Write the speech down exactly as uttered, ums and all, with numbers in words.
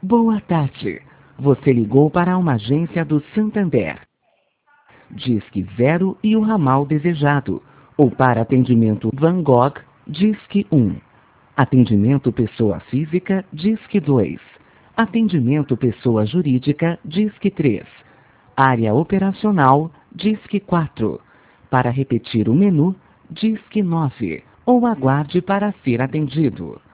Boa tarde. Você ligou para uma agência do Santander. Disque zero e o ramal desejado. Ou para atendimento Van Gogh, Disque um. Atendimento pessoa física, Disque dois. Atendimento pessoa jurídica, Disque três. Área operacional, Disque quatro. Para repetir o menu, Disque nove. Ou aguarde para ser atendido.